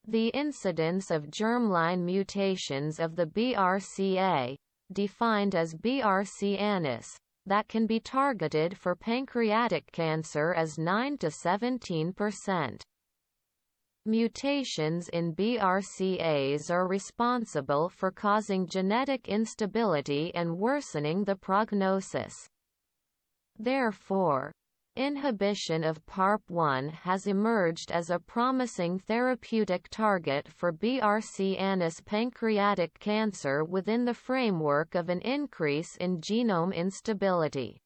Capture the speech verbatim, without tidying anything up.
The incidence of germline mutations of the B R C A, defined as B R C anus, that can be targeted for pancreatic cancer is nine to seventeen percent. Mutations in B R C As are responsible for causing genetic instability and worsening the prognosis. Therefore, inhibition of P A R P one has emerged as a promising therapeutic target for B R C anus pancreatic cancer within the framework of an increase in genome instability.